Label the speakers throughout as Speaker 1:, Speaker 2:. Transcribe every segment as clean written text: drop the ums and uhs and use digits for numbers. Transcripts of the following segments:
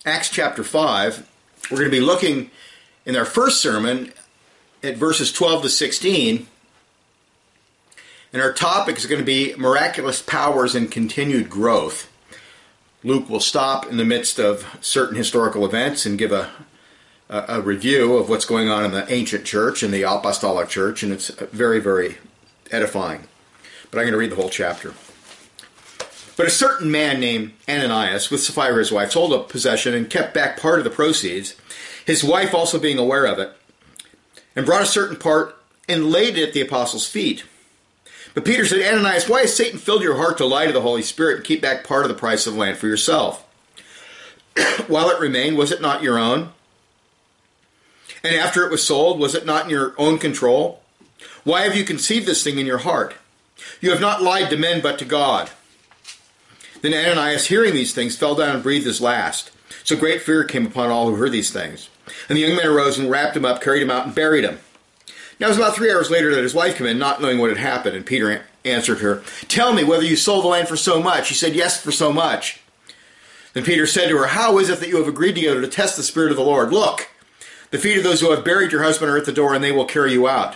Speaker 1: Acts chapter 5. We're going to be looking in our first sermon at verses 12 to 16. And our topic is going to be miraculous powers and continued growth. Luke will stop in the midst of certain historical events and give a review of what's going on in the ancient church and the apostolic church, and it's very, very edifying. But I'm going to read the whole chapter. But a certain man named Ananias, with Sapphira his wife, sold a possession and kept back part of the proceeds, his wife also being aware of it, and brought a certain part and laid it at the apostles' feet. But Peter said, Ananias, why has Satan filled your heart to lie to the Holy Spirit and keep back part of the price of land for yourself? While it remained, was it not your own? And after it was sold, was it not in your own control? Why have you conceived this thing in your heart? You have not lied to men, but to God. Then Ananias, hearing these things, fell down and breathed his last. So great fear came upon all who heard these things. And the young man arose and wrapped him up, carried him out, and buried him. Now it was about 3 hours later that his wife came in, not knowing what had happened. And Peter answered her, Tell me whether you sold the land for so much. She said, Yes, for so much. Then Peter said to her, How is it that you have agreed together to test the Spirit of the Lord? Look, the feet of those who have buried your husband are at the door, and they will carry you out.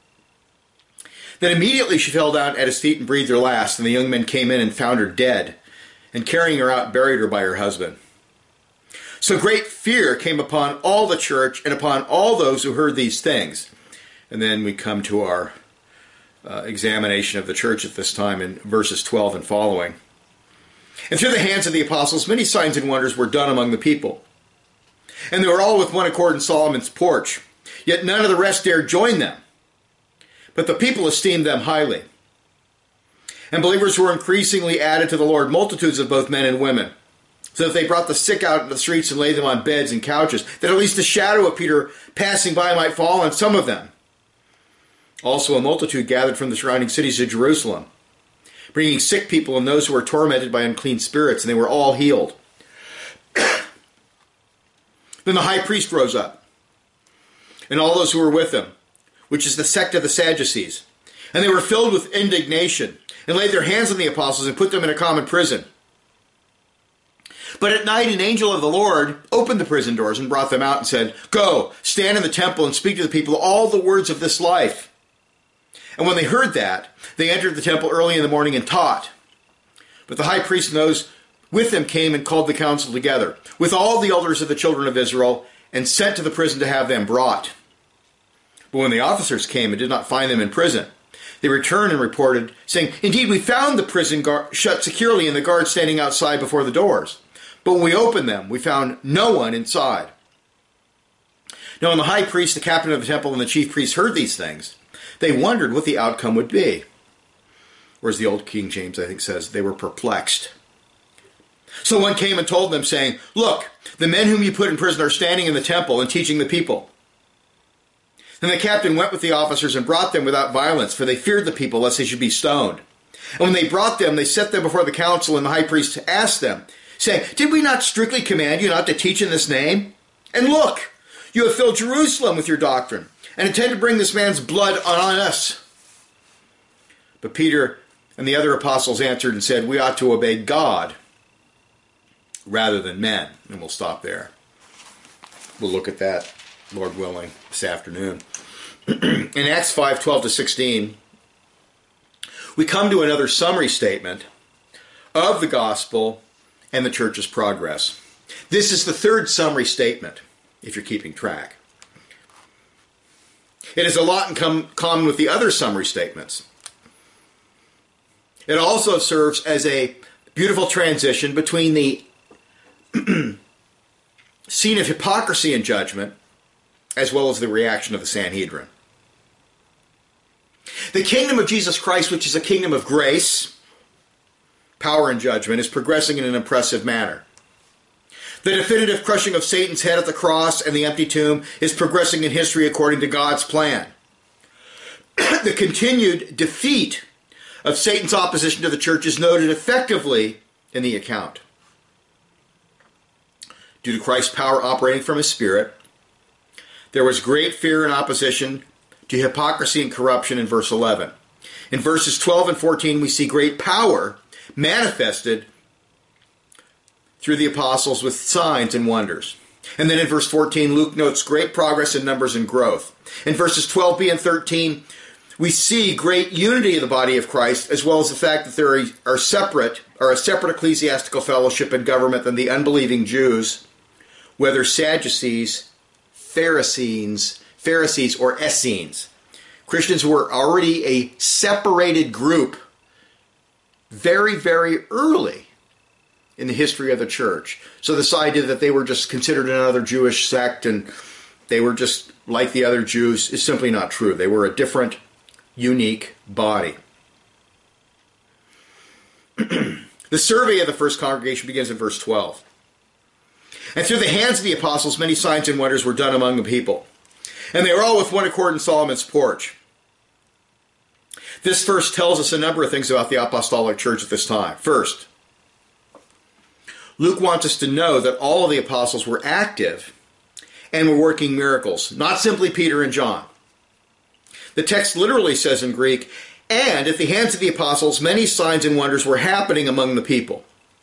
Speaker 1: Then immediately she fell down at his feet and breathed her last. And the young men came in and found her dead, and carrying her out, buried her by her husband. So great fear came upon all the church and upon all those who heard these things. And then we come to our examination of the church at this time in verses 12 and following. And through the hands of the apostles, many signs and wonders were done among the people. And they were all with one accord in Solomon's porch. Yet none of the rest dared join them. But the people esteemed them highly. And believers were increasingly added to the Lord, multitudes of both men and women, so that they brought the sick out into the streets and laid them on beds and couches, that at least the shadow of Peter passing by might fall on some of them. Also a multitude gathered from the surrounding cities of Jerusalem, bringing sick people and those who were tormented by unclean spirits, and they were all healed. Then the high priest rose up, and all those who were with him, which is the sect of the Sadducees, and they were filled with indignation, and laid their hands on the apostles and put them in a common prison. But at night an angel of the Lord opened the prison doors and brought them out and said, Go, stand in the temple and speak to the people all the words of this life. And when they heard that, they entered the temple early in the morning and taught. But the high priest and those with him came and called the council together, with all the elders of the children of Israel, and sent to the prison to have them brought. But when the officers came and did not find them in prison, they returned and reported, saying, Indeed, we found the prison shut securely and the guards standing outside before the doors. But when we opened them, we found no one inside. Now when the high priest, the captain of the temple, and the chief priests heard these things, they wondered what the outcome would be. Or as the old King James, I think, says, they were perplexed. So one came and told them, saying, Look, the men whom you put in prison are standing in the temple and teaching the people. Then the captain went with the officers and brought them without violence, for they feared the people, lest they should be stoned. And when they brought them, they set them before the council, and the high priest asked them, saying, Did we not strictly command you not to teach in this name? And look, you have filled Jerusalem with your doctrine, and intend to bring this man's blood on us. But Peter and the other apostles answered and said, We ought to obey God rather than men. And we'll stop there. We'll look at that, Lord willing, this afternoon. In Acts 5, 12 to 16, we come to another summary statement of the gospel and the church's progress. This is the third summary statement, if you're keeping track. It has a lot in common with the other summary statements. It also serves as a beautiful transition between the scene of hypocrisy and judgment, as well as the reaction of the Sanhedrin. The kingdom of Jesus Christ, which is a kingdom of grace, power, and judgment, is progressing in an impressive manner. The definitive crushing of Satan's head at the cross and the empty tomb is progressing in history according to God's plan. The continued defeat of Satan's opposition to the church is noted effectively in the account. Due to Christ's power operating from his Spirit, there was great fear and opposition to hypocrisy and corruption in verse 11. In verses 12 and 14, we see great power manifested through the apostles with signs and wonders. And then in verse 14, Luke notes great progress in numbers and growth. In verses 12b and 13, we see great unity of the body of Christ, as well as the fact that there are a separate ecclesiastical fellowship and government than the unbelieving Jews, whether Sadducees, Pharisees, or Essenes. Christians were already a separated group very, very early in the history of the church. So this idea that they were just considered another Jewish sect and they were just like the other Jews is simply not true. They were a different, unique body. The survey of the first congregation begins in verse 12. And through the hands of the apostles, many signs and wonders were done among the people. And they were all with one accord in Solomon's porch. This verse tells us a number of things about the apostolic church at this time. First, Luke wants us to know that all of the apostles were active and were working miracles, not simply Peter and John. The text literally says in Greek, and at the hands of the apostles, many signs and wonders were happening among the people.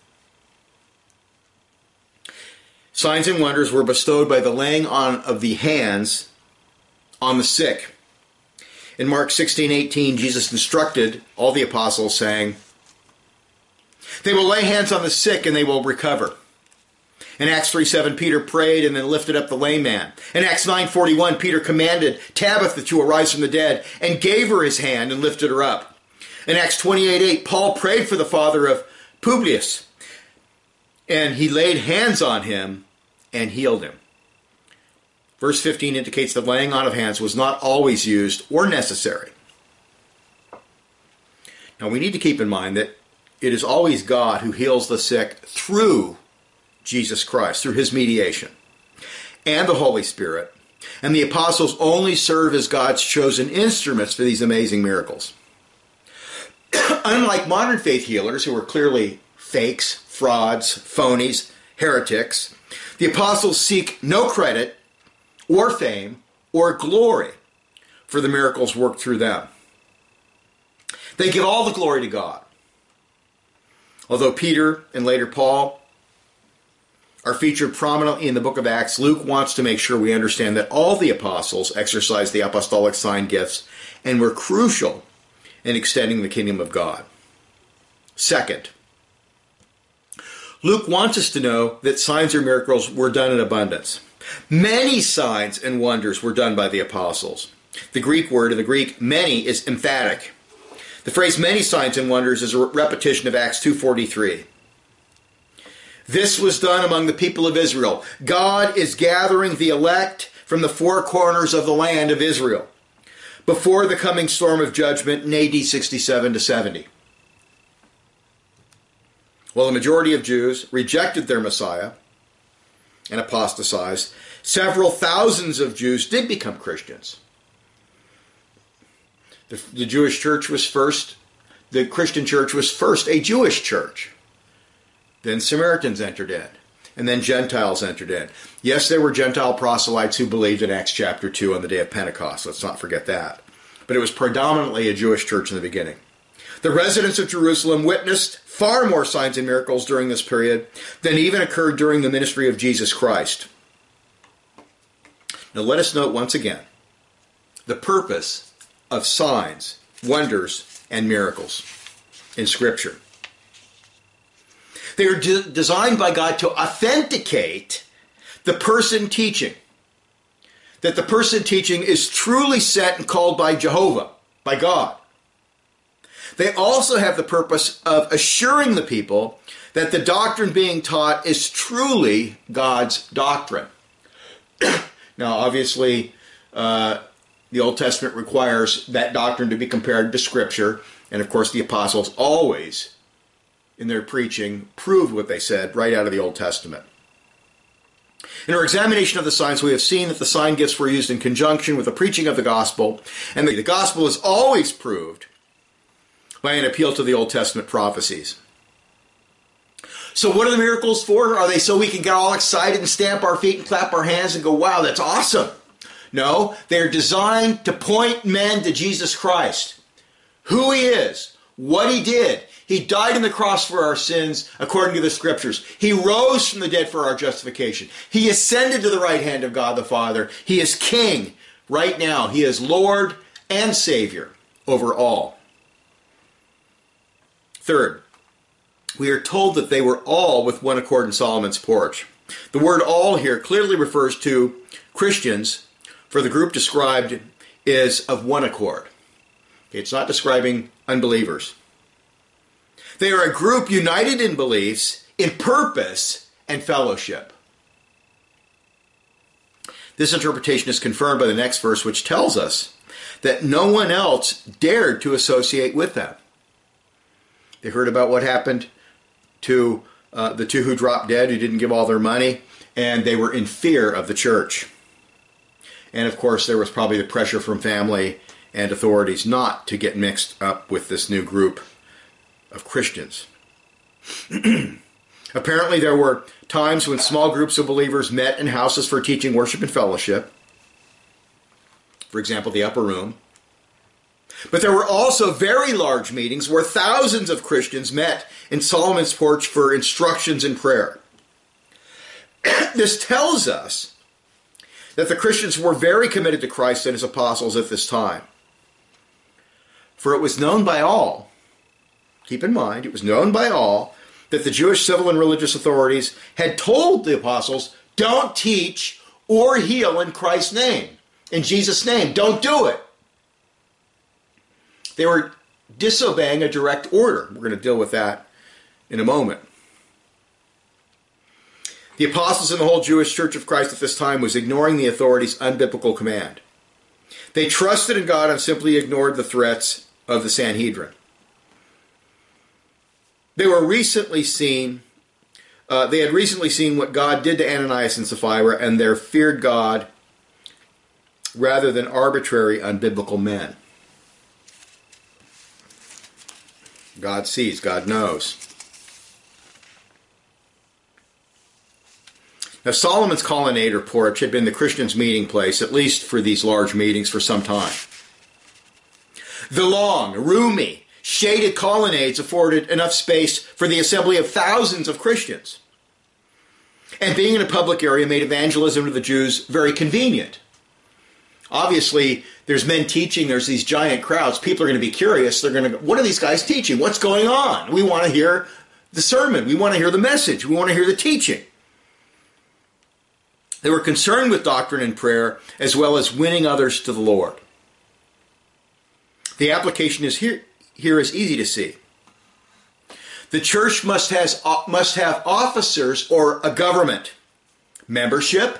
Speaker 1: Signs and wonders were bestowed by the laying on of the hands on the sick. In Mark 16:18, Jesus instructed all the apostles, saying, they will lay hands on the sick and they will recover. In Acts 3:7, Peter prayed and then lifted up the lame man. In Acts 9:41, Peter commanded Tabitha to arise from the dead and gave her his hand and lifted her up. In Acts 28:8, Paul prayed for the father of Publius, and he laid hands on him and healed him. Verse 15 indicates that laying on of hands was not always used or necessary. Now we need to keep in mind that it is always God who heals the sick through Jesus Christ, through his mediation, and the Holy Spirit. And the apostles only serve as God's chosen instruments for these amazing miracles. Unlike modern faith healers, who are clearly fakes, frauds, phonies, heretics, the apostles seek no credit or fame or glory for the miracles worked through them. They give all the glory to God. Although Peter and later Paul are featured prominently in the book of Acts, Luke wants to make sure we understand that all the apostles exercised the apostolic sign gifts and were crucial in extending the kingdom of God. Second, Luke wants us to know that signs or miracles were done in abundance. Many signs and wonders were done by the apostles. The Greek word in the Greek, many, is emphatic. The phrase many signs and wonders is a repetition of Acts 2:43. This was done among the people of Israel. God is gathering the elect from the four corners of the land of Israel before the coming storm of judgment in AD 67 to 70. While the majority of Jews rejected their Messiah and apostatized, several thousands of Jews did become Christians. The Jewish church was first, the Christian church was first a Jewish church. Then Samaritans entered in, and then Gentiles entered in. Yes, there were Gentile proselytes who believed in Acts chapter 2 on the day of Pentecost. Let's not forget that. But it was predominantly a Jewish church in the beginning. The residents of Jerusalem witnessed far more signs and miracles during this period than even occurred during the ministry of Jesus Christ. Now let us note once again the purpose of signs, wonders, and miracles in Scripture. They are designed by God to authenticate the person teaching. That the person teaching is truly sent and called by Jehovah, by God. They also have the purpose of assuring the people that the doctrine being taught is truly God's doctrine. Now, obviously, the Old Testament requires that doctrine to be compared to Scripture. And, of course, the apostles always, in their preaching, proved what they said right out of the Old Testament. In our examination of the signs, we have seen that the sign gifts were used in conjunction with the preaching of the gospel, and the gospel is always proved by an appeal to the Old Testament prophecies. So what are the miracles for? Are they so we can get all excited and stamp our feet and clap our hands and go, wow, that's awesome? No, they're designed to point men to Jesus Christ, who he is, what he did, He died on the cross for our sins, according to the Scriptures. He rose from the dead for our justification. He ascended to the right hand of God the Father. He is King right now. He is Lord and Savior over all. Third, we are told that they were all with one accord in Solomon's porch. The word all here clearly refers to Christians, for the group described is of one accord. It's not describing unbelievers. They are a group united in beliefs, in purpose, and fellowship. This interpretation is confirmed by the next verse, which tells us that no one else dared to associate with them. They heard about what happened to the two who dropped dead, who didn't give all their money, and they were in fear of the church. And of course, there was probably the pressure from family and authorities not to get mixed up with this new group of Christians. Apparently, there were times when small groups of believers met in houses for teaching, worship, and fellowship. For example, the upper room. But there were also very large meetings where thousands of Christians met in Solomon's porch for instructions and prayer. This tells us that the Christians were very committed to Christ and his apostles at this time. For it was known by all, keep in mind, it was known by all that the Jewish civil and religious authorities had told the apostles, don't teach or heal in Christ's name, in Jesus' name. Don't do it. They were disobeying a direct order. We're going to deal with that in a moment. The apostles and the whole Jewish Church of Christ at this time was ignoring the authorities' unbiblical command. They trusted in God and simply ignored the threats of the Sanhedrin. They had recently seen what God did to Ananias and Sapphira, and they feared God rather than arbitrary, unbiblical men. God sees, God knows. Now, Solomon's colonnade or porch had been the Christians' meeting place, at least for these large meetings, for some time. The long, roomy, shaded colonnades afforded enough space for the assembly of thousands of Christians. And being in a public area made evangelism to the Jews very convenient. Obviously, there's men teaching, there's these giant crowds. People are going to be curious. They're going to go, what are these guys teaching? What's going on? We want to hear the sermon. We want to hear the message. We want to hear the teaching. They were concerned with doctrine and prayer, as well as winning others to the Lord. The application is here is easy to see. The church must have officers or a government, membership,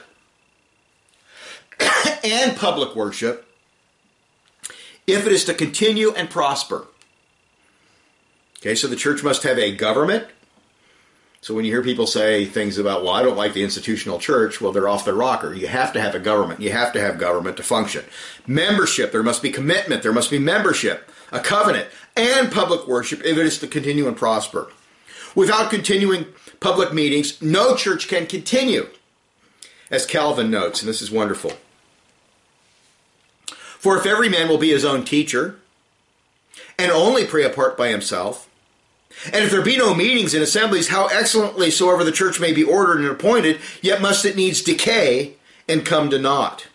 Speaker 1: and public worship if it is to continue and prosper. Okay, so the church must have a government. So when you hear people say things about, well, I don't like the institutional church, well, they're off their rocker. You have to have a government. You have to have government to function. Membership, there must be commitment. There must be membership, a covenant, and public worship if it is to continue and prosper. Without continuing public meetings, no church can continue, as Calvin notes, and this is wonderful. For if every man will be his own teacher, and only pray apart by himself, and if there be no meetings and assemblies, how excellently soever the church may be ordered and appointed, yet must it needs decay and come to naught.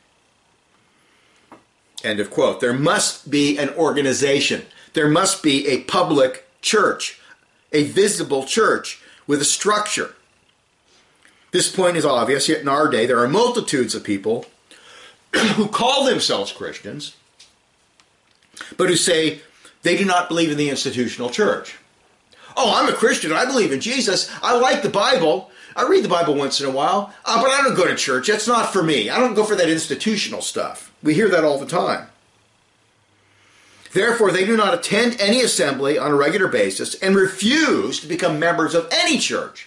Speaker 1: End of quote. There must be an organization. There must be a public church, a visible church with a structure. This point is obvious, yet in our day there are multitudes of people who call themselves Christians, but who say they do not believe in the institutional church. Oh, I'm a Christian. I believe in Jesus. I like the Bible. I read the Bible once in a while, but I don't go to church. That's not for me. I don't go for that institutional stuff. We hear that all the time. Therefore, they do not attend any assembly on a regular basis and refuse to become members of any church.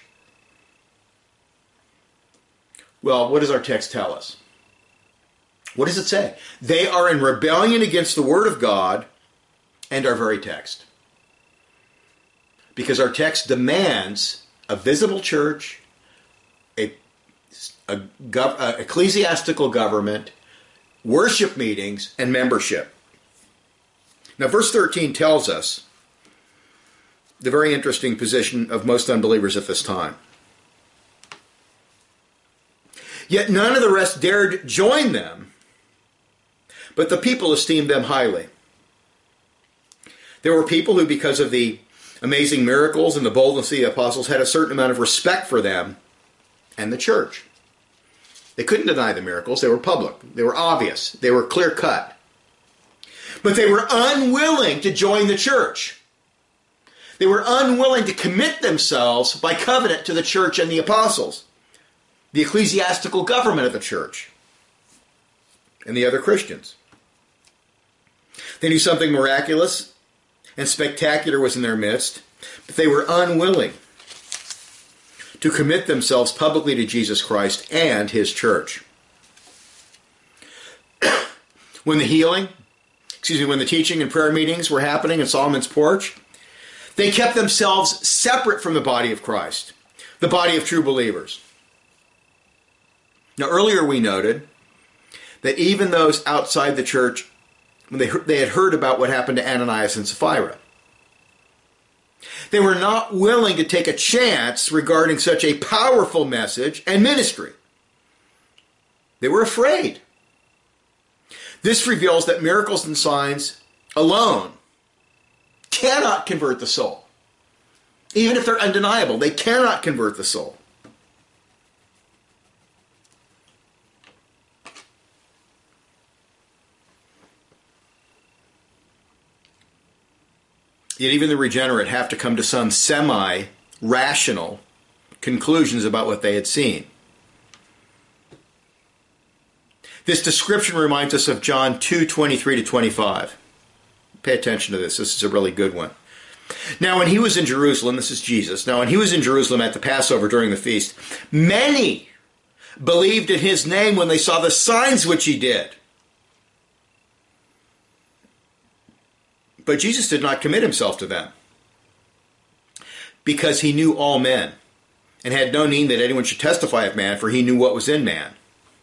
Speaker 1: Well, what does our text tell us? What does it say? They are in rebellion against the Word of God and our very text. Because our text demands a visible church, a ecclesiastical government, worship meetings, and membership. Now, verse 13 tells us the very interesting position of most unbelievers at this time. Yet none of the rest dared join them, but the people esteemed them highly. There were people who, because of the amazing miracles and the boldness of the apostles, had a certain amount of respect for them and the church. They couldn't deny the miracles. They were public. They were obvious. They were clear-cut. But they were unwilling to join the church. They were unwilling to commit themselves by covenant to the church and the apostles, the ecclesiastical government of the church, and the other Christians. They knew something miraculous and spectacular was in their midst, but they were unwilling to commit themselves publicly to Jesus Christ and His church. When the teaching and prayer meetings were happening in Solomon's porch, they kept themselves separate from the body of Christ, the body of true believers. Now, earlier we noted that even those outside the church, when they had heard about what happened to Ananias and Sapphira, they were not willing to take a chance regarding such a powerful message and ministry. They were afraid. This reveals that miracles and signs alone cannot convert the soul. Even if they're undeniable, they cannot convert the soul. Yet even the regenerate have to come to some semi-rational conclusions about what they had seen. This description reminds us of John 2:23-25. Pay attention to this. This is a really good one. Now when he was in Jerusalem, this is Jesus, now when he was in Jerusalem at the Passover during the feast, many believed in his name when they saw the signs which he did. But Jesus did not commit himself to them, because he knew all men, and had no need that anyone should testify of man, for he knew what was in man.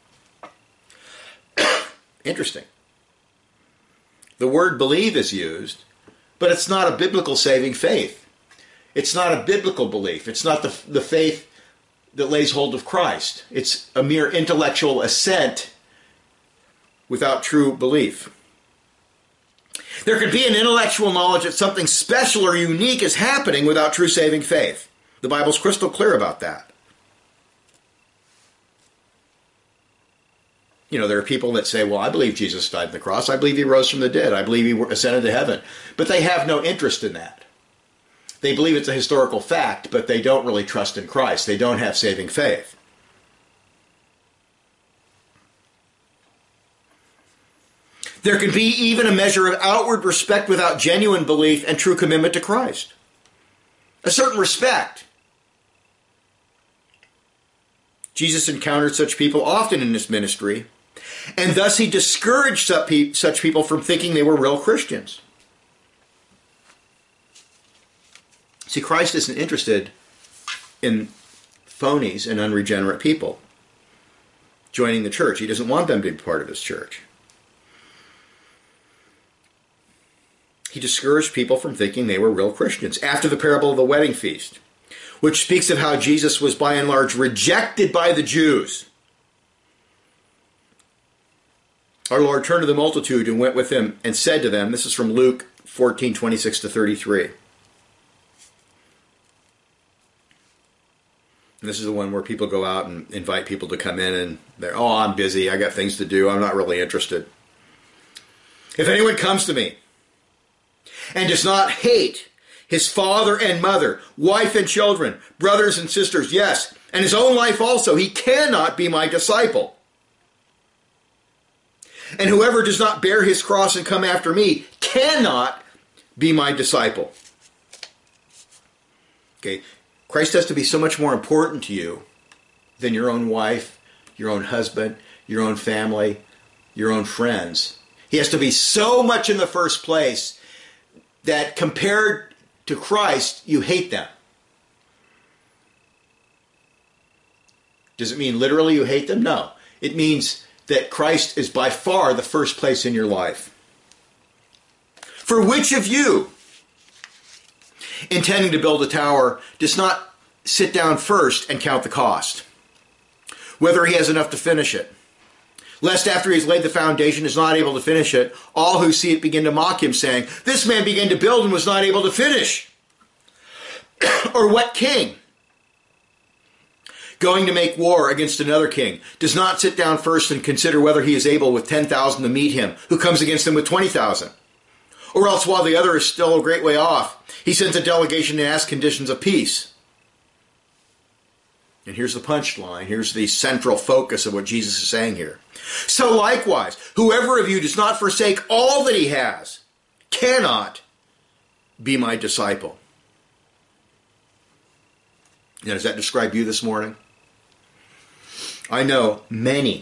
Speaker 1: Interesting. The word believe is used, but it's not a biblical saving faith. It's not a biblical belief. It's not the faith that lays hold of Christ. It's a mere intellectual assent without true belief. There could be an intellectual knowledge that something special or unique is happening without true saving faith. The Bible's crystal clear about that. You know, there are people that say, well, I believe Jesus died on the cross. I believe he rose from the dead. I believe he ascended to heaven. But they have no interest in that. They believe it's a historical fact, but they don't really trust in Christ. They don't have saving faith. There can be even a measure of outward respect without genuine belief and true commitment to Christ. A certain respect. Jesus encountered such people often in his ministry, and thus he discouraged such people from thinking they were real Christians. See, Christ isn't interested in phonies and unregenerate people joining the church. He doesn't want them to be part of his church. He discouraged people from thinking they were real Christians. After the parable of the wedding feast, which speaks of how Jesus was by and large rejected by the Jews, our Lord turned to the multitude and went with him and said to them, this is from Luke 14:26-33. And this is the one where people go out and invite people to come in and they're, oh, I'm busy, I got things to do, I'm not really interested. If anyone comes to me and does not hate his father and mother, wife and children, brothers and sisters, yes, and his own life also, he cannot be my disciple. And whoever does not bear his cross and come after me cannot be my disciple. Okay, Christ has to be so much more important to you than your own wife, your own husband, your own family, your own friends. He has to be so much in the first place that compared to Christ, you hate them. Does it mean literally you hate them? No. It means that Christ is by far the first place in your life. For which of you, intending to build a tower does not sit down first and count the cost, whether he has enough to finish it, lest after he's laid the foundation is not able to finish it, all who see it begin to mock him, saying, "This man began to build and was not able to finish." Or what king, going to make war against another king, does not sit down first and consider whether he is able with 10,000 to meet him, who comes against him with 20,000? Or else, while the other is still a great way off, he sends a delegation to ask conditions of peace. And here's the punchline. Here's the central focus of what Jesus is saying here. So likewise, whoever of you does not forsake all that he has cannot be my disciple. Now, does that describe you this morning? I know many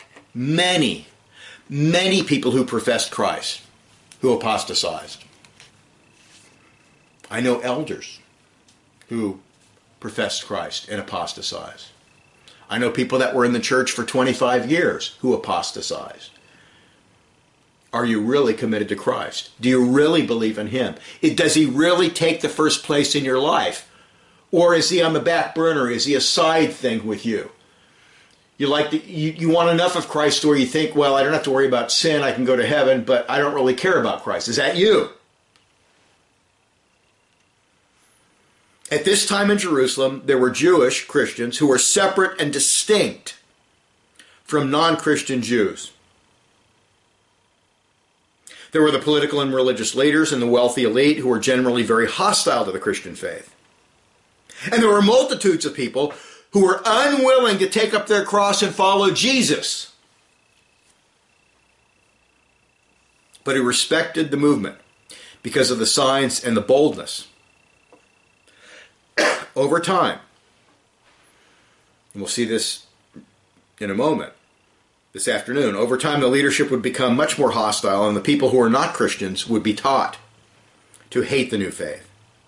Speaker 1: people who professed Christ who apostatized. I know elders who professed Christ and apostatized. I know people that were in the church for 25 years who apostatized. Are you really committed to Christ? Do you really believe in him? Does he really take the first place in your life? Or is he on the back burner? Is he a side thing with you? You want enough of Christ where you think, well, I don't have to worry about sin, I can go to heaven, but I don't really care about Christ. Is that you? At this time in Jerusalem, there were Jewish Christians who were separate and distinct from non-Christian Jews. There were the political and religious leaders and the wealthy elite who were generally very hostile to the Christian faith. And there were multitudes of people who were unwilling to take up their cross and follow Jesus, but who respected the movement because of the signs and the boldness. Over time, and we'll see this in a moment, this afternoon, over time the leadership would become much more hostile, and the people who are not Christians would be taught to hate the new faith.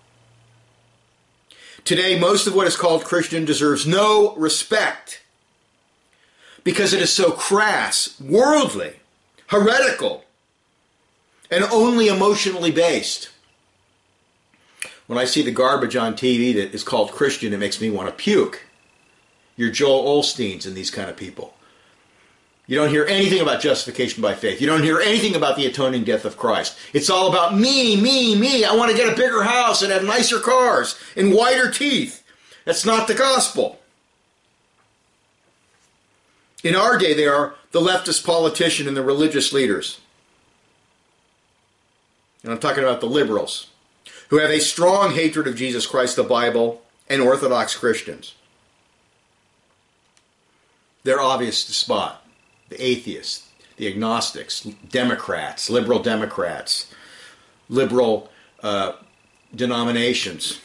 Speaker 1: Today, most of what is called Christian deserves no respect because it is so crass, worldly, heretical, and only emotionally based. When I see the garbage on TV that is called Christian, it makes me want to puke. Your Joel Osteens and these kind of people. You don't hear anything about justification by faith. You don't hear anything about the atoning death of Christ. It's all about me. I want to get a bigger house and have nicer cars and whiter teeth. That's not the gospel. In our day, they are the leftist politician and the religious leaders. And I'm talking about the liberals, who have a strong hatred of Jesus Christ, the Bible, and Orthodox Christians. They're obvious to spot. The atheists, the agnostics, Democrats, liberal denominations.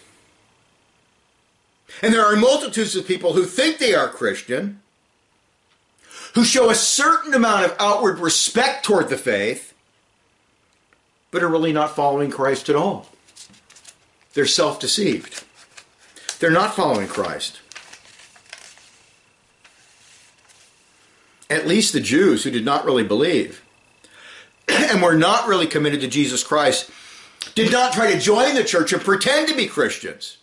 Speaker 1: And there are multitudes of people who think they are Christian, who show a certain amount of outward respect toward the faith, but are really not following Christ at all. They're self-deceived. They're not following Christ. At least the Jews who did not really believe and were not really committed to Jesus Christ did not try to join the church and pretend to be Christians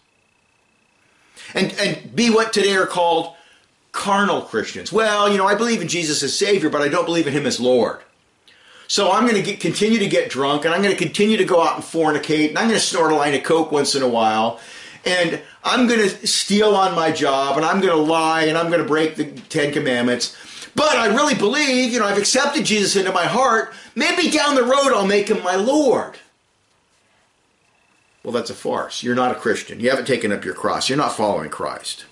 Speaker 1: and be what today are called carnal Christians. Well, I believe in Jesus as Savior, but I don't believe in him as Lord. So I'm going to continue to get drunk, and I'm going to continue to go out and fornicate, and I'm going to snort a line of coke once in a while, and I'm going to steal on my job, and I'm going to lie, and I'm going to break the Ten Commandments. But I really believe, I've accepted Jesus into my heart. Maybe down the road I'll make him my Lord. Well, that's a farce. You're not a Christian. You haven't taken up your cross. You're not following Christ.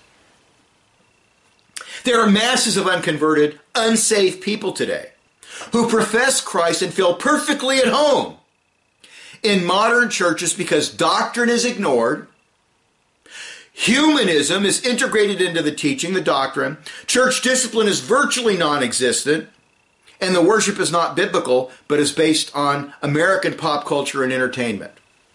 Speaker 1: There are masses of unconverted, unsaved people today who profess Christ and feel perfectly at home in modern churches because doctrine is ignored. Humanism is integrated into the teaching, the doctrine. Church discipline is virtually non-existent. And the worship is not biblical, but is based on American pop culture and entertainment.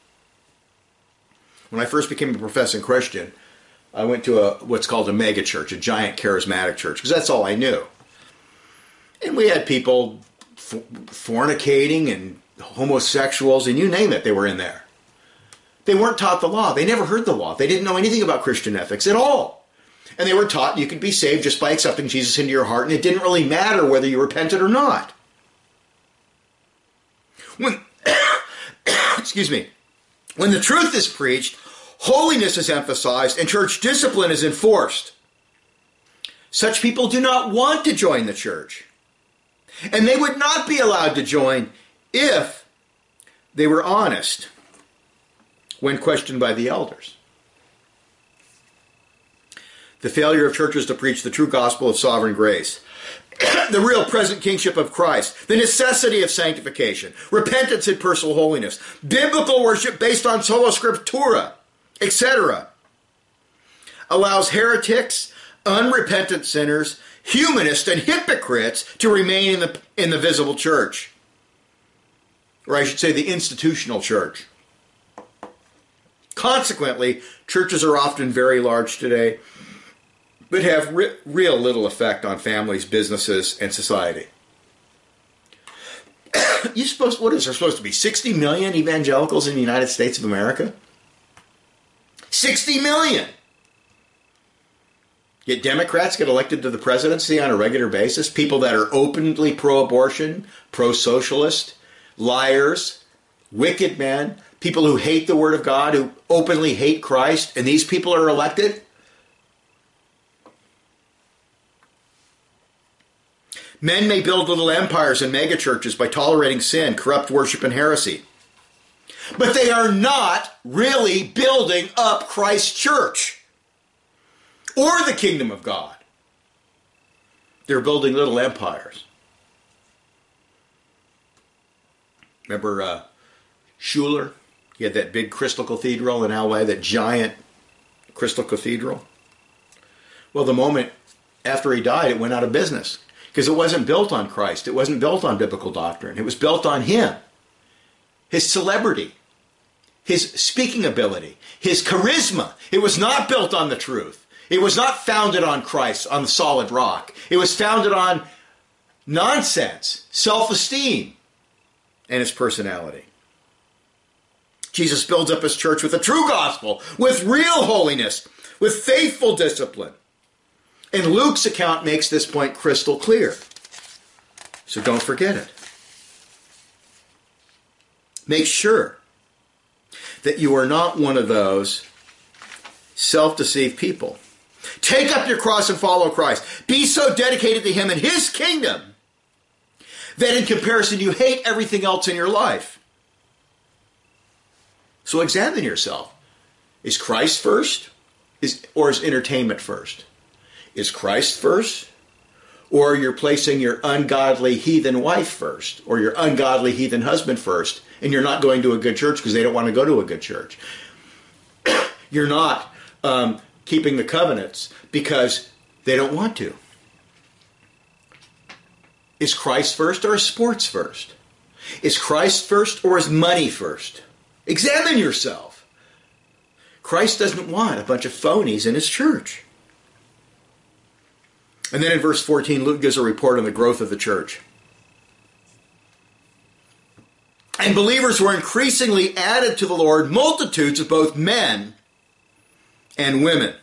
Speaker 1: When I first became a professing Christian, I went to what's called a mega church, a giant charismatic church, because that's all I knew. And we had people fornicating and homosexuals, and you name it, they were in there. They weren't taught the law. They never heard the law. They didn't know anything about Christian ethics at all. And they were taught you could be saved just by accepting Jesus into your heart, and it didn't really matter whether you repented or not. When, excuse me, when the truth is preached, holiness is emphasized, and church discipline is enforced. Such people do not want to join the church. And they would not be allowed to join if they were honest when questioned by the elders. The failure of churches to preach the true gospel of sovereign grace, the real present kingship of Christ, the necessity of sanctification, repentance and personal holiness, biblical worship based on sola scriptura, etc., allows heretics, unrepentant sinners, humanists, and hypocrites to remain in the visible church. Or I should say the institutional church. Consequently, churches are often very large today, but have real little effect on families, businesses, and society. What is there supposed to be? 60 million evangelicals in the United States of America? 60 million! Yet Democrats get elected to the presidency on a regular basis. People that are openly pro-abortion, pro-socialist, liars, wicked men, people who hate the Word of God, who openly hate Christ, and these people are elected? Men may build little empires and megachurches by tolerating sin, corrupt worship, and heresy. But they are not really building up Christ's church or the kingdom of God. They're building little empires. Remember Schuller? He had that big crystal cathedral in LA, that giant crystal cathedral. Well, the moment after he died, it went out of business because it wasn't built on Christ. It wasn't built on biblical doctrine. It was built on him, his celebrity, his speaking ability, his charisma. It was not built on the truth. It was not founded on Christ, on the solid rock. It was founded on nonsense, self-esteem, and his personality. Jesus builds up his church with a true gospel, with real holiness, with faithful discipline. And Luke's account makes this point crystal clear. So don't forget it. Make sure that you are not one of those self-deceived people. Take up your cross and follow Christ. Be so dedicated to him and his kingdom that in comparison you hate everything else in your life. So examine yourself. Is Christ first? Or is entertainment first? Is Christ first? Or you're placing your ungodly heathen wife first? Or your ungodly heathen husband first? And you're not going to a good church because they don't want to go to a good church. You're not keeping the covenants because they don't want to. Is Christ first or is sports first? Is Christ first or is money first? Examine yourself. Christ doesn't want a bunch of phonies in his church. And then in verse 14, Luke gives a report on the growth of the church. And believers were increasingly added to the Lord, multitudes of both men and women.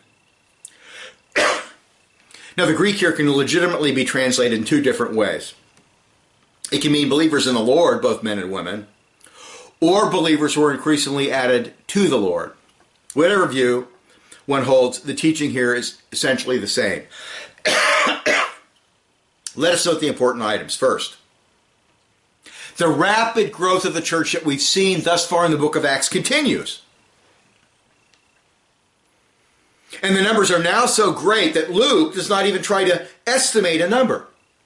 Speaker 1: Now, the Greek here can legitimately be translated in two different ways. It can mean believers in the Lord, both men and women, or believers were increasingly added to the Lord. Whatever view one holds, the teaching here is essentially the same. Let us note the important items. First, the rapid growth of the church that we've seen thus far in the book of Acts continues. And the numbers are now so great that Luke does not even try to estimate a number.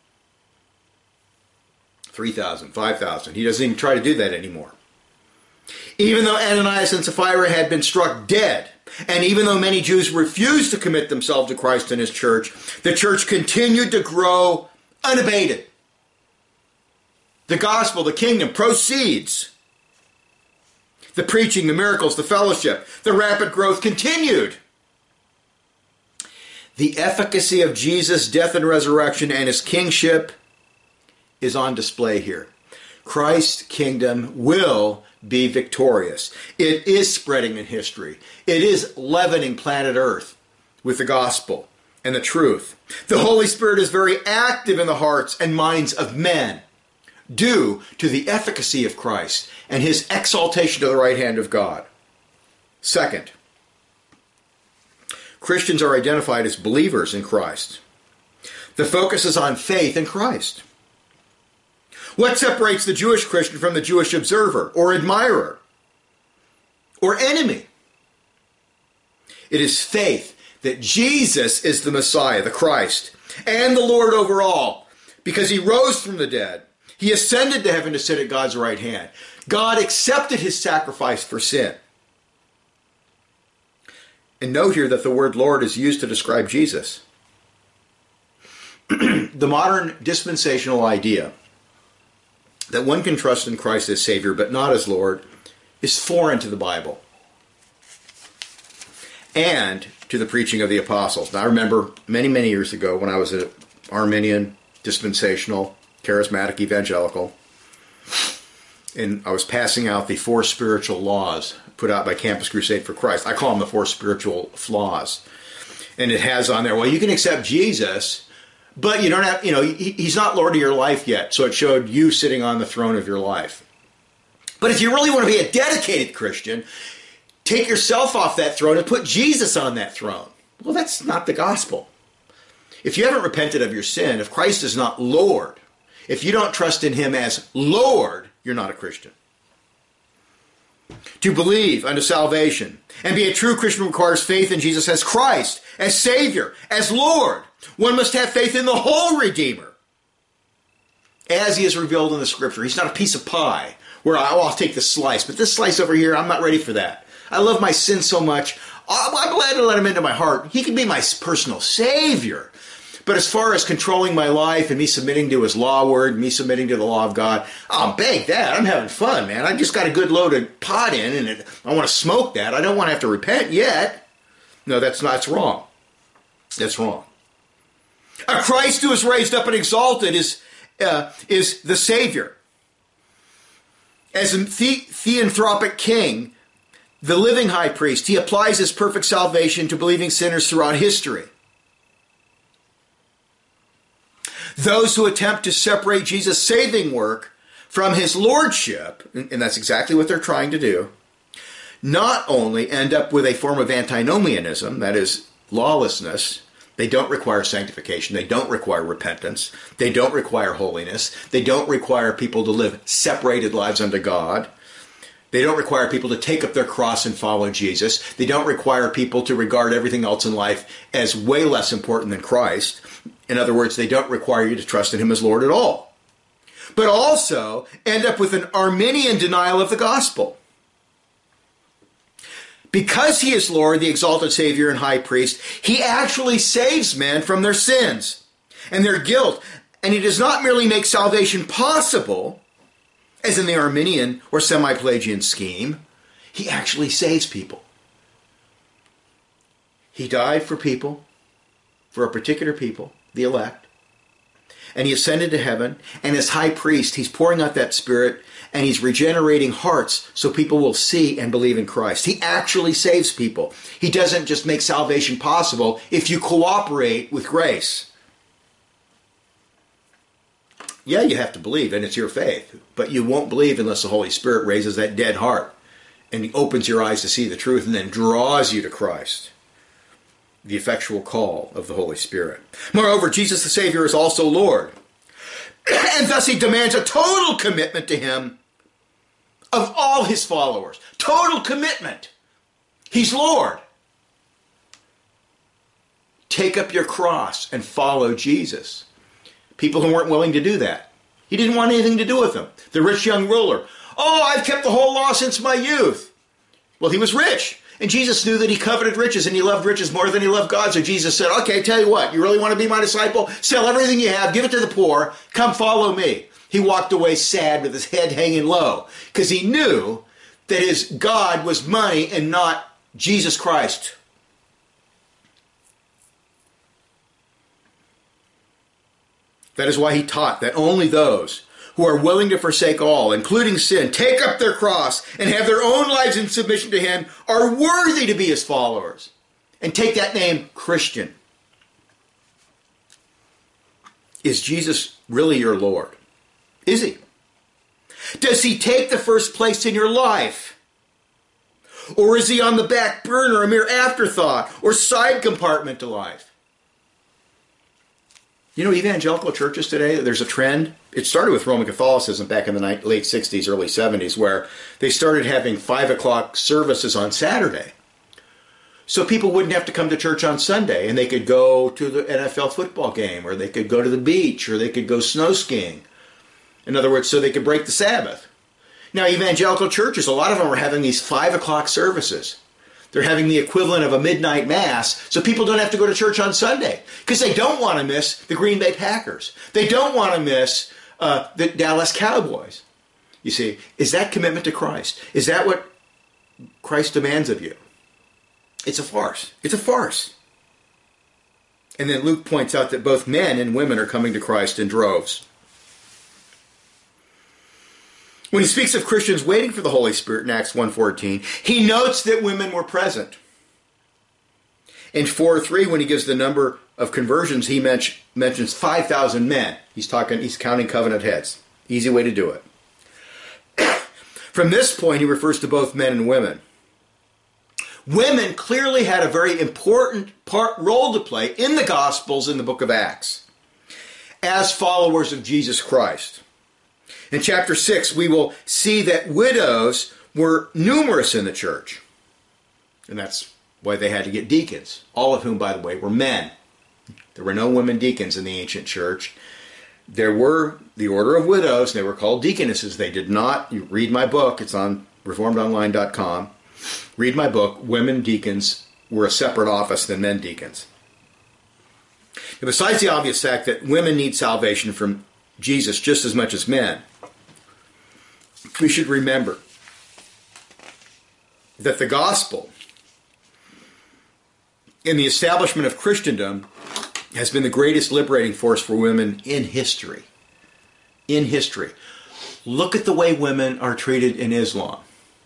Speaker 1: 3,000, 5,000. He doesn't even try to do that anymore. Even though Ananias and Sapphira had been struck dead, and even though many Jews refused to commit themselves to Christ and his church, the church continued to grow unabated. The gospel, the kingdom proceeds. The preaching, the miracles, the fellowship, the rapid growth continued. The efficacy of Jesus' death and resurrection and his kingship is on display here. Christ's kingdom will be victorious. It is spreading in history. It is leavening planet Earth with the gospel and the truth. The Holy Spirit is very active in the hearts and minds of men due to the efficacy of Christ and his exaltation to the right hand of God. Second, Christians are identified as believers in Christ. The focus is on faith in Christ. What separates the Jewish Christian from the Jewish observer or admirer or enemy? It is faith that Jesus is the Messiah, the Christ, and the Lord over all, because he rose from the dead. He ascended to heaven to sit at God's right hand. God accepted his sacrifice for sin. And note here that the word Lord is used to describe Jesus. The modern dispensational idea that one can trust in Christ as Savior but not as Lord is foreign to the Bible and to the preaching of the apostles. Now, I remember many, many years ago when I was an Arminian, dispensational, charismatic evangelical, and I was passing out the 4 spiritual laws put out by Campus Crusade for Christ. I call them the 4 spiritual flaws. And it has on there, well, you can accept Jesus, but you don't have, he's not Lord of your life yet. So it showed you sitting on the throne of your life. But if you really want to be a dedicated Christian, take yourself off that throne and put Jesus on that throne. Well, that's not the gospel. If you haven't repented of your sin, if Christ is not Lord, if you don't trust in him as Lord, you're not a Christian. To believe unto salvation and be a true Christian requires faith in Jesus as Christ, as Savior, as Lord. One must have faith in the whole Redeemer, as he is revealed in the Scripture. He's not a piece of pie where I'll take this slice, but this slice over here, I'm not ready for that. I love my sin so much, I'm glad to let him into my heart. He can be my personal Savior. But as far as controlling my life and me submitting to his law word, me submitting to the law of God, I'll beg that. I'm having fun, man. I just got a good loaded pot in, and I want to smoke that. I don't want to have to repent yet. No, that's wrong. That's wrong. A Christ who is raised up and exalted is the Savior. As a theanthropic king, the living high priest, he applies his perfect salvation to believing sinners throughout history. Those who attempt to separate Jesus' saving work from his lordship, and that's exactly what they're trying to do, not only end up with a form of antinomianism, that is lawlessness. They don't require sanctification. They don't require repentance. They don't require holiness. They don't require people to live separated lives unto God. They don't require people to take up their cross and follow Jesus. They don't require people to regard everything else in life as way less important than Christ. In other words, they don't require you to trust in him as Lord at all. But also end up with an Arminian denial of the gospel. Because he is Lord, the exalted Savior and High Priest, he actually saves men from their sins and their guilt. And he does not merely make salvation possible, as in the Arminian or semi-Pelagian scheme. He actually saves people. He died for people, for a particular people, the elect. And he ascended to heaven, and as high priest, he's pouring out that Spirit, and he's regenerating hearts so people will see and believe in Christ. He actually saves people. He doesn't just make salvation possible if you cooperate with grace. Yeah, you have to believe, and it's your faith, but you won't believe unless the Holy Spirit raises that dead heart, and he opens your eyes to see the truth, and then draws you to Christ. The effectual call of the Holy Spirit. Moreover, Jesus the Savior is also Lord. And thus he demands a total commitment to him of all his followers. Total commitment. He's Lord. Take up your cross and follow Jesus. People who weren't willing to do that. He didn't want anything to do with them. The rich young ruler. Oh, I've kept the whole law since my youth. Well, he was rich. And Jesus knew that he coveted riches and he loved riches more than he loved God. So Jesus said, okay, tell you what, you really want to be my disciple? Sell everything you have, give it to the poor, come follow me. He walked away sad with his head hanging low because he knew that his God was money and not Jesus Christ. That is why he taught that only those who are willing to forsake all, including sin, take up their cross, and have their own lives in submission to him, are worthy to be his followers. And take that name, Christian. Is Jesus really your Lord? Is he? Does he take the first place in your life? Or is he on the back burner, a mere afterthought, or side compartment to life? You know, evangelical churches today, there's a trend. It started with Roman Catholicism back in the late 60s, early 70s, where they started having 5 o'clock services on Saturday. So people wouldn't have to come to church on Sunday, and they could go to the NFL football game, or they could go to the beach, or they could go snow skiing. In other words, so they could break the Sabbath. Now, evangelical churches, a lot of them are having these 5 o'clock services. They're having the equivalent of a midnight mass, so people don't have to go to church on Sunday, because they don't want to miss the Green Bay Packers. They don't want to miss the Dallas Cowboys. You see, is that commitment to Christ? Is that what Christ demands of you? It's a farce. It's a farce. And then Luke points out that both men and women are coming to Christ in droves. When he speaks of Christians waiting for the Holy Spirit in Acts 1:14, he notes that women were present. In 4:3, when he gives the number of conversions, he mentions 5,000 men. He's counting covenant heads. Easy way to do it. From this point, he refers to both men and women. Women clearly had a very important role to play in the Gospels in the book of Acts as followers of Jesus Christ. In chapter 6, we will see that widows were numerous in the church. And that's why they had to get deacons, all of whom, by the way, were men. There were no women deacons in the ancient church. There were the order of widows. They were called deaconesses. They did not, you read my book, it's on reformedonline.com. Read my book, Women Deacons were a separate office than men deacons. And besides the obvious fact that women need salvation from Jesus just as much as men, we should remember that the gospel in the establishment of Christendom has been the greatest liberating force for women in history. In history. Look at the way women are treated in Islam.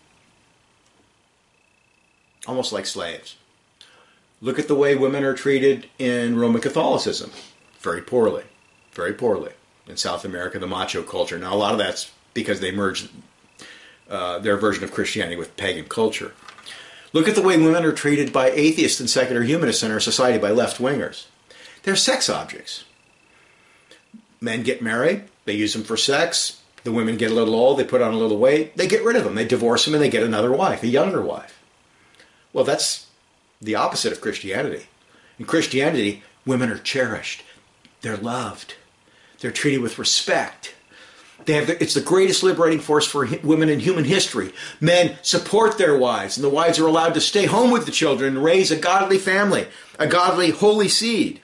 Speaker 1: Almost like slaves. Look at the way women are treated in Roman Catholicism. Very poorly. Very poorly. In South America, the macho culture. Now, a lot of that's because they merged their version of Christianity with pagan culture. Look at the way women are treated by atheists and secular humanists in our society, by left-wingers. They're sex objects. Men get married, they use them for sex. The women get a little old, they put on a little weight, they get rid of them. They divorce them and they get another wife, a younger wife. Well, that's the opposite of Christianity. In Christianity, women are cherished. They're loved. They're treated with respect. It's the greatest liberating force for women in human history. Men support their wives, and the wives are allowed to stay home with the children and raise a godly family, a godly, holy seed.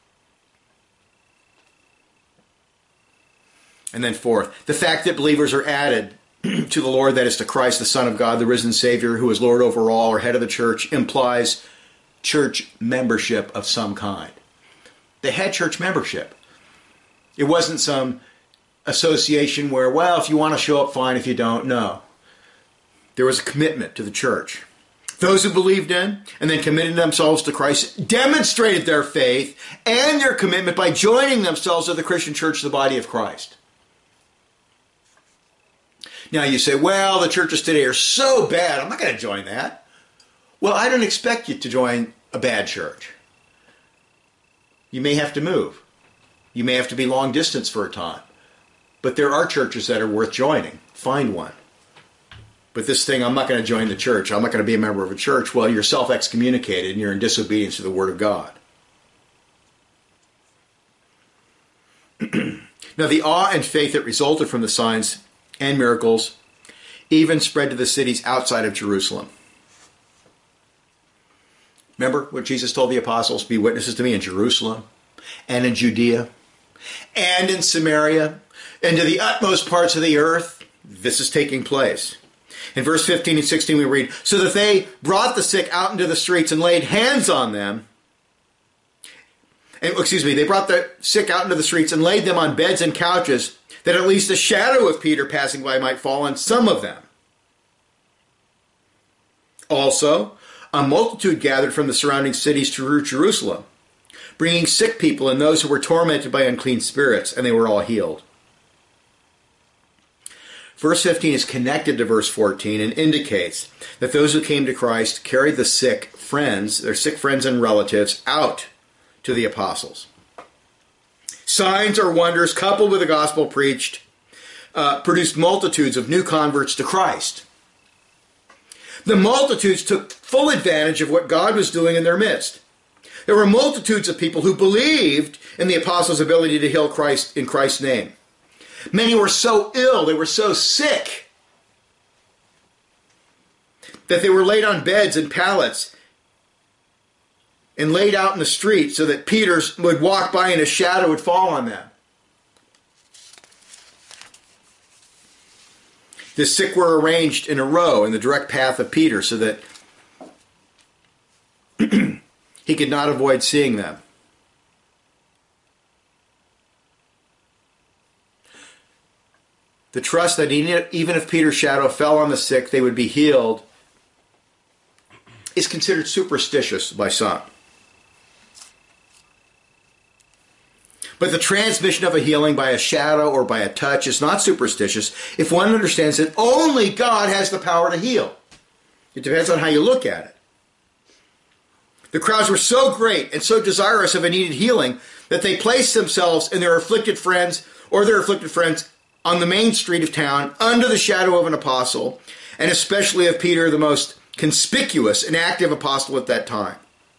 Speaker 1: And then fourth, the fact that believers are added to the Lord, that is to Christ, the Son of God, the risen Savior, who is Lord over all, or head of the church, implies church membership of some kind. They had church membership. It wasn't some association where, well, if you want to show up, fine. If you don't, no. There was a commitment to the church. Those who believed in and then committed themselves to Christ demonstrated their faith and their commitment by joining themselves to the Christian church, the body of Christ. Now you say, well, the churches today are so bad, I'm not going to join that. Well, I don't expect you to join a bad church. You may have to move. You may have to be long distance for a time. But there are churches that are worth joining. Find one. But this thing, I'm not going to join the church, I'm not going to be a member of a church, well, you're self-excommunicated and you're in disobedience to the Word of God. Now, the awe and faith that resulted from the signs and miracles even spread to the cities outside of Jerusalem. Remember what Jesus told the apostles? Be witnesses to me in Jerusalem and in Judea and in Samaria and to the utmost parts of the earth. This is taking place. In verse 15 and 16 we read, so that they brought the sick out into the streets and laid hands on them. They brought the sick out into the streets and laid them on beds and couches, that at least the shadow of Peter passing by might fall on some of them. Also, a multitude gathered from the surrounding cities to Jerusalem, bringing sick people and those who were tormented by unclean spirits, and they were all healed. Verse 15 is connected to verse 14 and indicates that those who came to Christ carried the sick friends, their sick friends and relatives, out to the apostles. Signs or wonders coupled with the gospel preached produced multitudes of new converts to Christ. The multitudes took full advantage of what God was doing in their midst. There were multitudes of people who believed in the apostles' ability to heal Christ in Christ's name. Many were so ill, they were so sick, that they were laid on beds and pallets and laid out in the street so that Peter would walk by and a shadow would fall on them. The sick were arranged in a row in the direct path of Peter so that he could not avoid seeing them. The trust that even if Peter's shadow fell on the sick, they would be healed is considered superstitious by some. But the transmission of a healing by a shadow or by a touch is not superstitious if one understands that only God has the power to heal. It depends on how you look at it. The crowds were so great and so desirous of a needed healing that they placed themselves and their afflicted friends on the main street of town under the shadow of an apostle, and especially of Peter, the most conspicuous and active apostle at that time.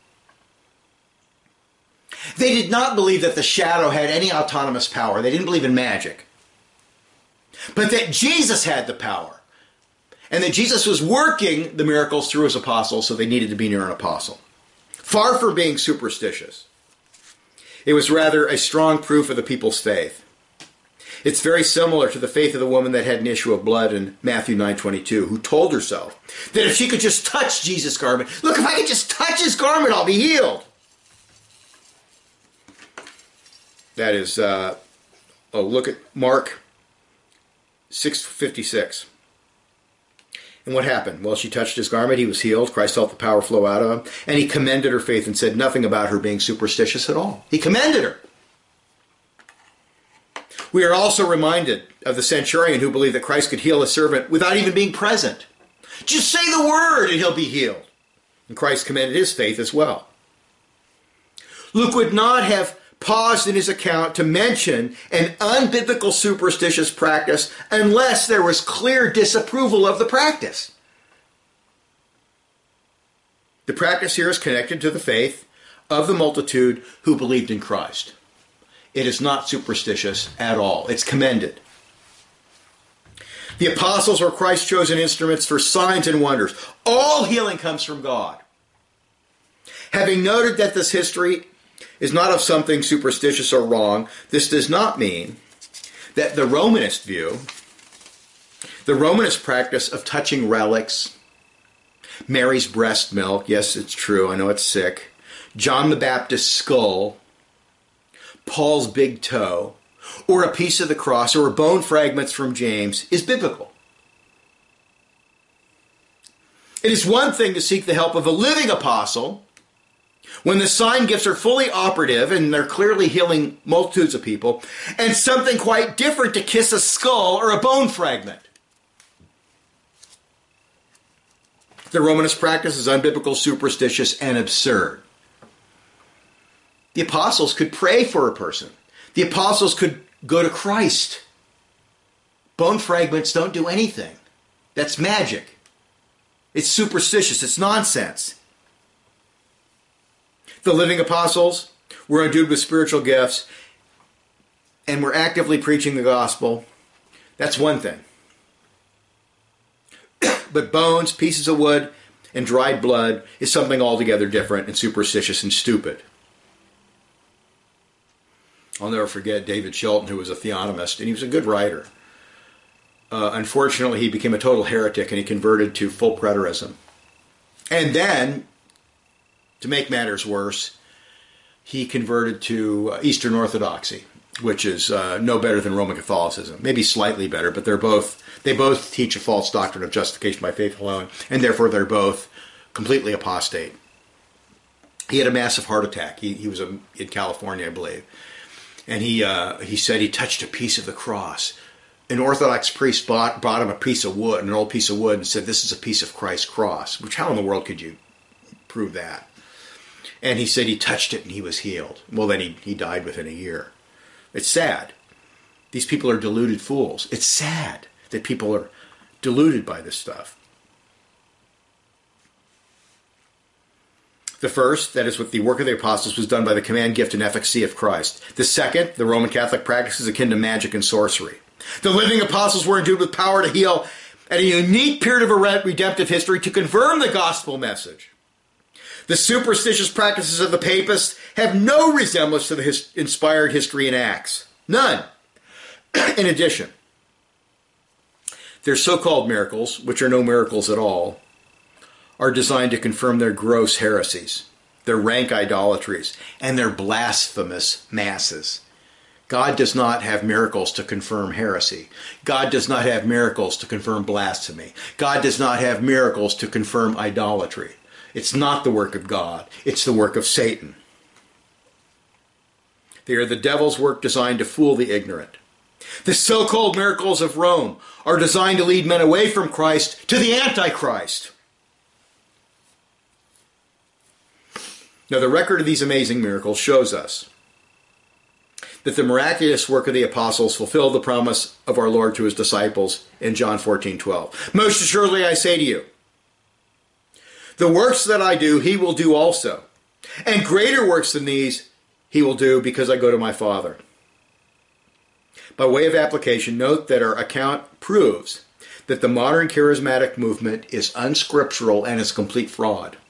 Speaker 1: They did not believe that the shadow had any autonomous power. They didn't believe in magic. But that Jesus had the power. And that Jesus was working the miracles through his apostles, so they needed to be near an apostle. Far from being superstitious, it was rather a strong proof of the people's faith. It's very similar to the faith of the woman that had an issue of blood in Matthew 9:22, who told herself that if she could just touch Jesus' garment, look, if I could just touch his garment, I'll be healed. That is, look at Mark 6:56. And what happened? Well, she touched his garment, he was healed, Christ felt the power flow out of him, and he commended her faith and said nothing about her being superstitious at all. He commended her. We are also reminded of the centurion who believed that Christ could heal a servant without even being present. Just say the word and he'll be healed. And Christ commended his faith as well. Luke would not have paused in his account to mention an unbiblical superstitious practice unless there was clear disapproval of the practice. The practice here is connected to the faith of the multitude who believed in Christ. It is not superstitious at all. It's commended. The apostles were Christ's chosen instruments for signs and wonders. All healing comes from God. Having noted that this history is not of something superstitious or wrong, this does not mean that the Romanist view, the Romanist practice of touching relics, Mary's breast milk, yes, it's true, I know it's sick, John the Baptist's skull, Paul's big toe, or a piece of the cross, or bone fragments from James, is biblical. It is one thing to seek the help of a living apostle when the sign gifts are fully operative and they're clearly healing multitudes of people, and something quite different to kiss a skull or a bone fragment. The Romanist practice is unbiblical, superstitious, and absurd. The apostles could pray for a person. The apostles could go to Christ. Bone fragments don't do anything. That's magic. It's superstitious. It's nonsense. The living apostles were endued with spiritual gifts and were actively preaching the gospel. That's one thing. But bones, pieces of wood, and dried blood is something altogether different and superstitious and stupid. I'll never forget David Shelton, who was a theonomist, and he was a good writer. Unfortunately, he became a total heretic and he converted to full preterism. And then, to make matters worse, he converted to Eastern Orthodoxy. which is no better than Roman Catholicism. Maybe slightly better, but they both teach a false doctrine of justification by faith alone, and therefore they're both completely apostate. He had a massive heart attack. He was in California, I believe. And he said he touched a piece of the cross. An Orthodox priest brought him a piece of wood, an old piece of wood, and said, "This is a piece of Christ's cross." Which, how in the world could you prove that? And he said he touched it and he was healed. Well, then he died within a year. It's sad. These people are deluded fools. It's sad that people are deluded by this stuff. The first, that is, with the work of the apostles, was done by the command, gift, and efficacy of Christ. The second, the Roman Catholic practice, is akin to magic and sorcery. The living apostles were endued with power to heal at a unique period of redemptive history to confirm the gospel message. The superstitious practices of the papists have no resemblance to the inspired history in Acts. None. In addition, their so-called miracles, which are no miracles at all, are designed to confirm their gross heresies, their rank idolatries, and their blasphemous masses. God does not have miracles to confirm heresy. God does not have miracles to confirm blasphemy. God does not have miracles to confirm idolatry. It's not the work of God. It's the work of Satan. They are the devil's work designed to fool the ignorant. The so-called miracles of Rome are designed to lead men away from Christ to the Antichrist. Now, the record of these amazing miracles shows us that the miraculous work of the apostles fulfilled the promise of our Lord to his disciples in John 14:12. "Most assuredly I say to you, the works that I do, he will do also. And greater works than these he will do, because I go to my Father." By way of application, note that our account proves that the modern charismatic movement is unscriptural and is complete fraud.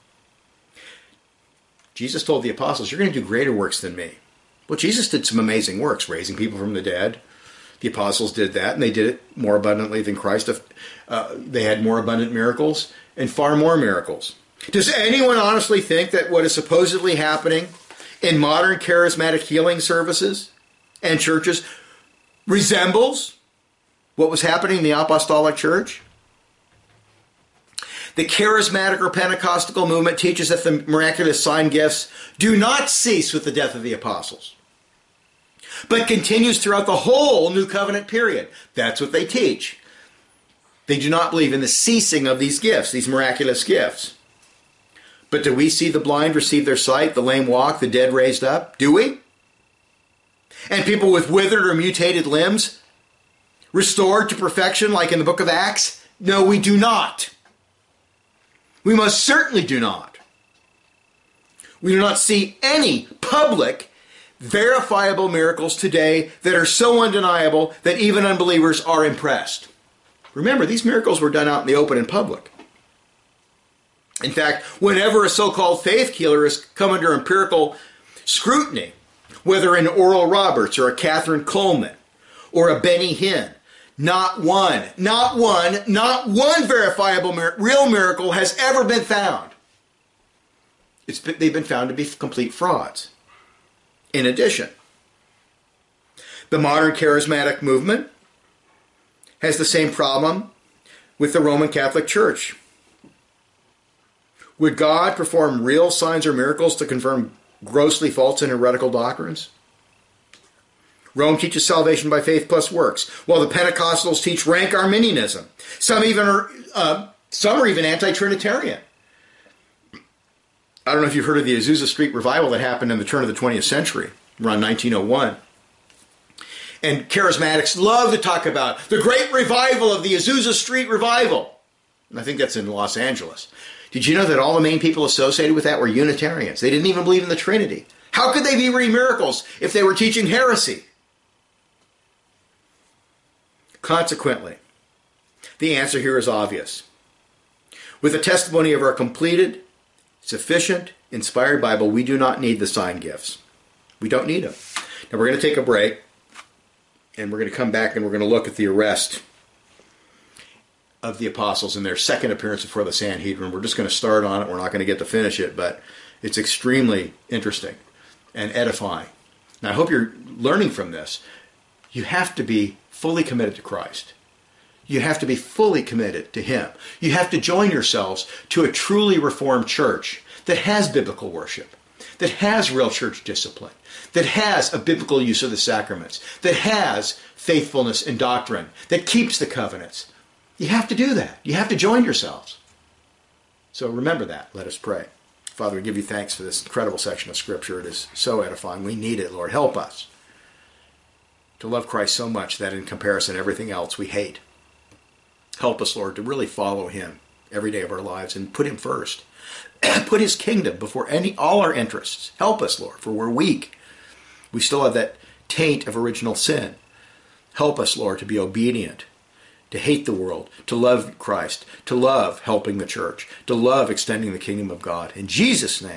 Speaker 1: Jesus told the apostles, "You're going to do greater works than me." Well, Jesus did some amazing works, raising people from the dead. The apostles did that, and they did it more abundantly than Christ. They had more abundant miracles and far more miracles. Does anyone honestly think that what is supposedly happening in modern charismatic healing services and churches resembles what was happening in the apostolic church? The charismatic or Pentecostal movement teaches that the miraculous sign gifts do not cease with the death of the apostles, but continues throughout the whole New Covenant period. That's what they teach. They do not believe in the ceasing of these gifts, these miraculous gifts. But do we see the blind receive their sight, the lame walk, the dead raised up? Do we? And people with withered or mutated limbs restored to perfection like in the book of Acts? No, we do not. We most certainly do not. We do not see any public, verifiable miracles today that are so undeniable that even unbelievers are impressed. Remember, these miracles were done out in the open in public. In fact, whenever a so-called faith healer has come under empirical scrutiny, whether an Oral Roberts or a Catherine Coleman or a Benny Hinn, not one verifiable real miracle has ever been found. They've been found to be complete frauds. In addition, the modern charismatic movement has the same problem with the Roman Catholic Church. Would God perform real signs or miracles to confirm grossly false and heretical doctrines? Rome teaches salvation by faith plus works, while the Pentecostals teach rank Arminianism. Some are even anti-Trinitarian. I don't know if you've heard of the Azusa Street revival that happened in the turn of the 20th century, around 1901. And charismatics love to talk about the great revival of the Azusa Street revival. And I think that's in Los Angeles. Did you know that all the main people associated with that were Unitarians? They didn't even believe in the Trinity. How could they be real miracles if they were teaching heresy? Consequently, the answer here is obvious. With the testimony of our completed, sufficient, inspired Bible, we do not need the sign gifts. We don't need them. Now we're going to take a break, and we're going to come back and we're going to look at the arrest of the apostles in their second appearance before the Sanhedrin. We're just going to start on it. We're not going to get to finish it, but it's extremely interesting and edifying. And I hope you're learning from this. You have to be fully committed to Christ. You have to be fully committed to Him. You have to join yourselves to a truly Reformed church that has biblical worship, that has real church discipline, that has a biblical use of the sacraments, that has faithfulness in doctrine, that keeps the covenants. You have to do that. You have to join yourselves. So remember that. Let us pray. Father, we give you thanks for this incredible section of Scripture. It is so edifying. We need it, Lord. Help us to love Christ so much that in comparison to everything else we hate. Help us, Lord, to really follow Him every day of our lives and put Him first. Put His kingdom before all our interests. Help us, Lord, for we're weak. We still have that taint of original sin. Help us, Lord, to be obedient, to hate the world, to love Christ, to love helping the church, to love extending the kingdom of God. In Jesus' name.